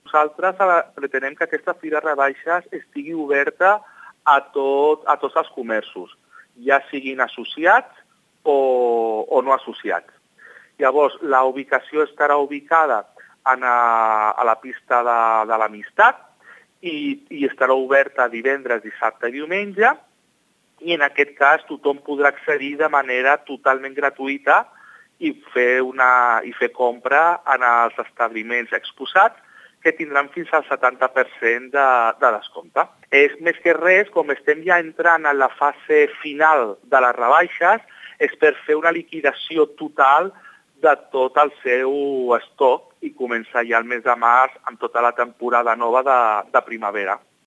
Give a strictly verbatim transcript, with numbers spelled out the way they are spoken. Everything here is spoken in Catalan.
Nosaltres pretenem que aquesta Fira Rebaixes estigui oberta a, tot, a tots els comerços, ja siguin associats o, o no associats. Llavors, la ubicació estarà ubicada en a, a la pista de, de l'Amistat i, i estarà oberta divendres, dissabte i diumenge, i en aquest cas tothom podrà accedir de manera totalment gratuïta i fer, una, i fer compra en els establiments exposats, que tindran fins al setanta per cent de, de descompte. És més que res, com estem ja entrant en la fase final de les rebaixes, és per fer una liquidació total de tot el seu estoc i començar ja el mes de març amb tota la temporada nova de, de primavera.